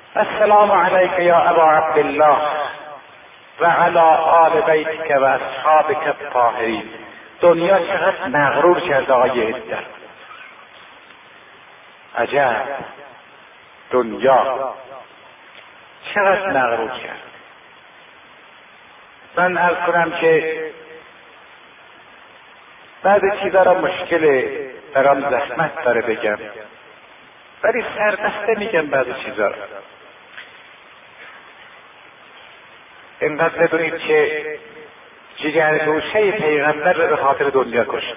السلام علیک یا ابا عبدالله و علی آل بیتک و اصحابک الطاهرین. دنیا چقدر مغرور کرده آقای عدت. عجب، دنیا چقدر مغرور کرد. من عرض کنم که بعضی چیزا را مشکله، برام زحمت داره بگم، ولی سربسته میگم بعضی چیزا را. اینقدر بدونید که جگرگوشه پیغمبر را به خاطر دنیا کشت.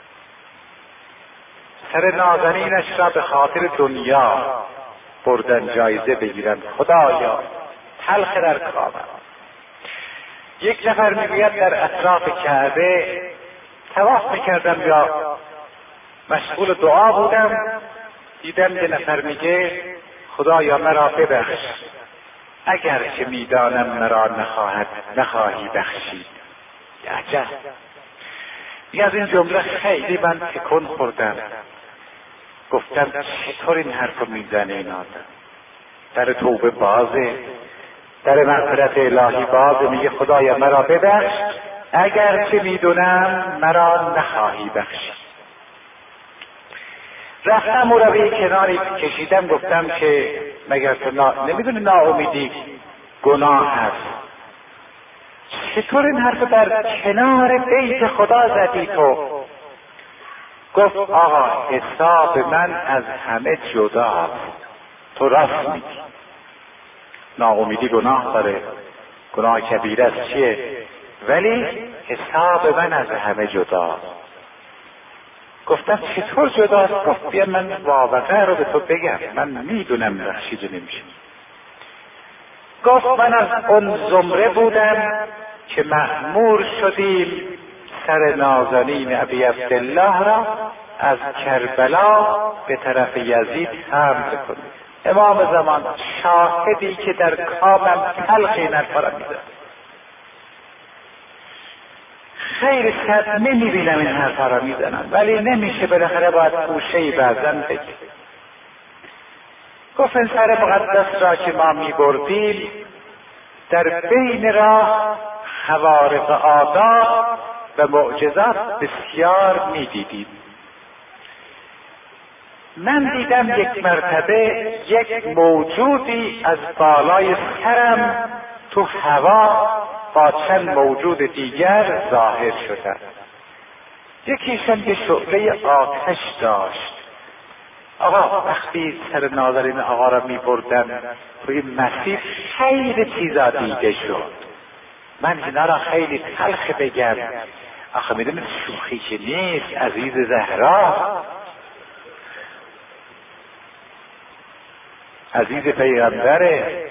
سر نازنینش را به خاطر دنیا بردن جایزه بگیرن. خدایا تلخ در کامم. یک نفر میگوید در اطراف کعبه طواف میکردم یا مشغول دعا بودم، دیدم یه نفر میگه خدایا مرا ببخش، اگر که میدانم مرا نخواهی بخشید. عجب. از این جمله خیلی من تکون خوردم. گفتم چطور این حرفو میزنه این آدم؟ در توبه بازه، در مغفرت الهی بازه، میگه خدایا مرا ببخش اگر که میدونم مرا نخواهی بخشید. رفتم او را به کناری کشیدم، گفتم که مگر تو نمیدونی ناامیدی گناه هست؟ چطور این حرف در کنار بیت خدا زدی تو؟ گفت آقا حساب من از همه جداست. تو راست میگی، ناامیدی گناه داره، گناه کبیره است چیه، ولی حساب من از همه جداست. گفتم چطور جداست؟ گفت بیا من واقعه رو به تو بگم، من میدونم بخشیده نمیشه. گفت من از اون زمره بودم که مأمور شدیم سر نازنین ابی عبدالله را از کربلا به طرف یزید حمل کنیم. امام زمان شاهدی که در کامم تلخ این حرفا را میزد. خیلی صدمه میبینم این حرفا را میزنم، ولی نمیشه، بالاخره باید گوشه‌ای بعضن بگی. گفت این سر مقدس را که ما میبردیم در بین راه خوارق آداب و معجزات بسیار میدیدیم. من دیدم یک مرتبه یک موجودی از بالای سرم تو هوا با چند موجود دیگر ظاهر شدن. یکیشان یه شعله آتش داشت. آقا وقتی سر نازنین آقا را می بردن روی مسیر خیلی چیزا دیده شد. من اینا را خیلی تلخ بگم، آخه میدونید شوخی که نیست، عزیز زهرا، عزیز پیغمبره.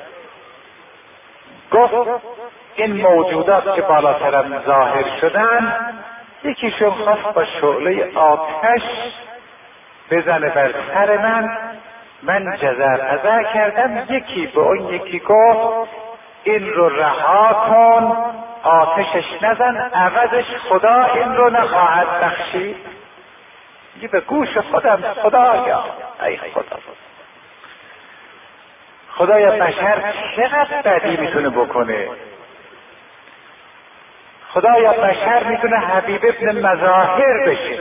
گفت این موجودات که بالا سرم ظاهر شدن، یکیشون خواست با شعله آتش بزنه بر سر من جزع کردم. یکی به اون یکی گفت این رو رها کن، آتشش نزن، عوضش خدا این رو نخواهد بخشید. یه به گوش خودم خدایا، ای خدایا بشر چقدر بدی میتونه بکنه. خدایا بشر میتونه حبیب ابن مظاهر بشه،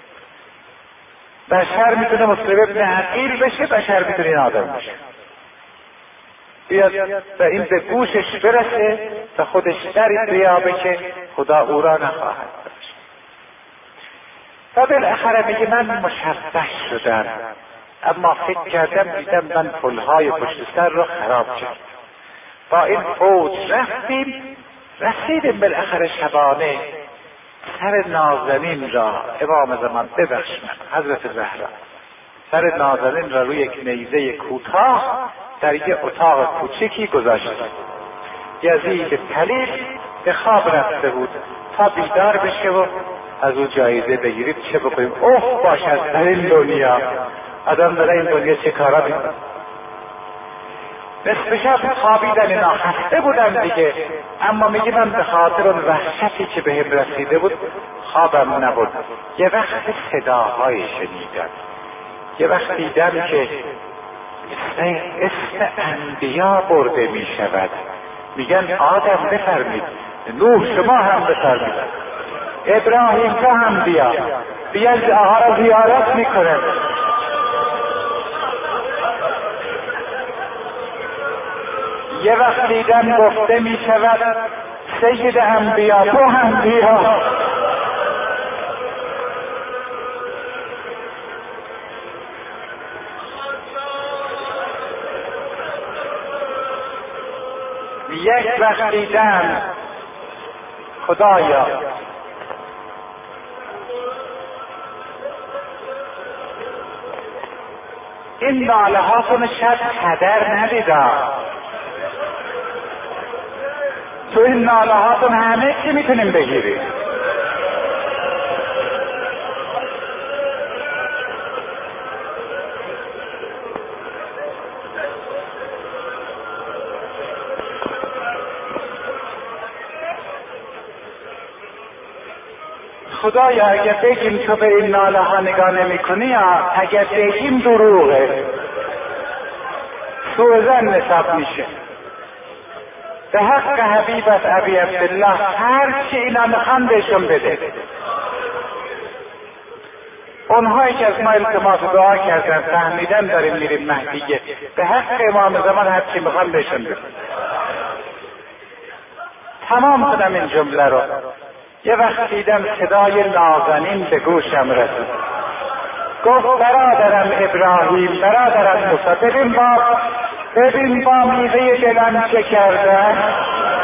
بشر میتونه مسلم ابن عقیل بشه، بشر میتونه این آدم بشه. بیاد و این به گوشش برسه و خودش در بیابه که خدا او را نخواهد داشت. و بالاخره میگه من مشبه شدم، اما فکر کردم دیدم من پلهای پشت سر رو خراب کرد. با این فوج رسیدیم بالاخره شبانه سر نازنین را. امام زمان ببخش من حضرت زهرا سر نازنین را روی یک نیزه کوتاه در یک اتاق کوچکی گذاشت. یزید پلید به خواب رفته بود تا بیدار بشه و از او جایزه بگیرید. چه بکنیم؟ اوه باشد در این دنیا آدم در این دنیا چه کارا میکنه. نصف شب خوابیدن اینا، خسته بودم دیگه، اما میگه من به خاطر اون وحشتی که به هم رسیده بود خوابم نبود. یه وقت صداهای شنیدم، یه وقت دیدم که اسم انبیا برده می شود. میگن آدم بفرمید، نوح شما هم بفرمید، ابراهیم تو هم بیا آقا را زیارت میکنه. یه وقت دیدن گفته می شود سید انبیا تو هم بیا. یک وقت دیدن خدایا این ناله هاتون شاید هدر ندیدا، تو این ناله هاتون همه چی میتونیم بگیریم. خدایا اگر بگیم تو به این ناله ها نگاه نمی کنی، یا اگر بگیم دروغه، سوء ظن حساب میشه. به حق حبیبت ابی عبدالله هر چی اینا میخوان بهشون بده. اونهایی که از ما التماس دعا کردن فهمیدن داریم میریم مهدیه، به حق امام زمان هر چی میخوان بهشون بده. تمام کنم این جمله رو. یه وقت دیدم صدای نازنین به گوشم رسید، گفت برادرم ابراهیم، برادرم موسی، ببین با میوه دلم چه کردن.